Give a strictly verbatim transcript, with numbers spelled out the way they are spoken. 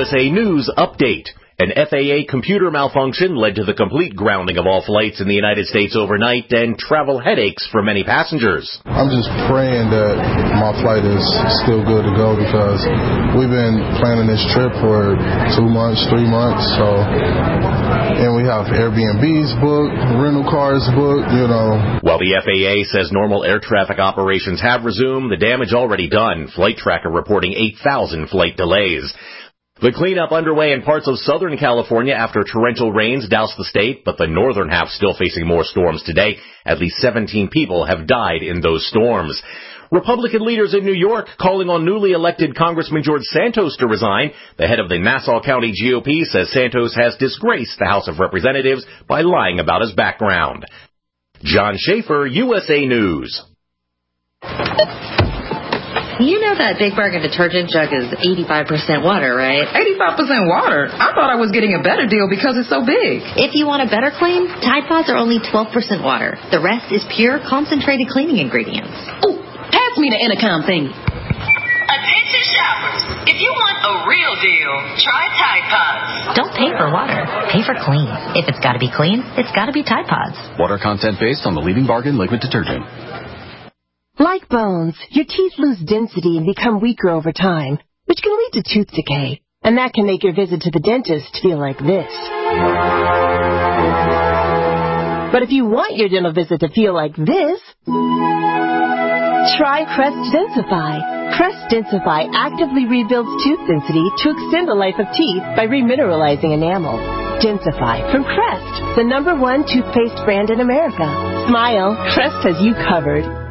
S A News Update. An F A A computer malfunction led to the complete grounding of all flights in the United States overnight and travel headaches for many passengers. I'm just praying that my flight is still good to go because we've been planning this trip for two months, three months, so, and we have Airbnbs booked, rental cars booked, you know. While the F A A says normal air traffic operations have resumed, the damage already done. Flight Tracker reporting eight thousand flight delays. The cleanup underway in parts of Southern California after torrential rains doused the state, but the northern half still facing more storms today. At least seventeen people have died in those storms. Republican leaders in New York calling on newly elected Congressman George Santos to resign. The head of the Nassau County G O P says Santos has disgraced the House of Representatives by lying about his background. John Schaefer, U S A News. You know that Big Bargain detergent jug is eighty-five percent water, right? eighty-five percent water? I thought I was getting a better deal because it's so big. If you want a better clean, Tide Pods are only twelve percent water. The rest is pure, concentrated cleaning ingredients. Oh, pass me the intercom thingy. Attention shoppers. If you want a real deal, try Tide Pods. Don't pay for water. Pay for clean. If it's got to be clean, it's got to be Tide Pods. Water content based on the leading bargain liquid detergent. Like bones, your teeth lose density and become weaker over time, which can lead to tooth decay. And that can make your visit to the dentist feel like this. But if you want your dental visit to feel like this, try Crest Densify. Crest Densify actively rebuilds tooth density to extend the life of teeth by remineralizing enamel. Densify from Crest, the number one toothpaste brand in America. Smile, Crest has you covered.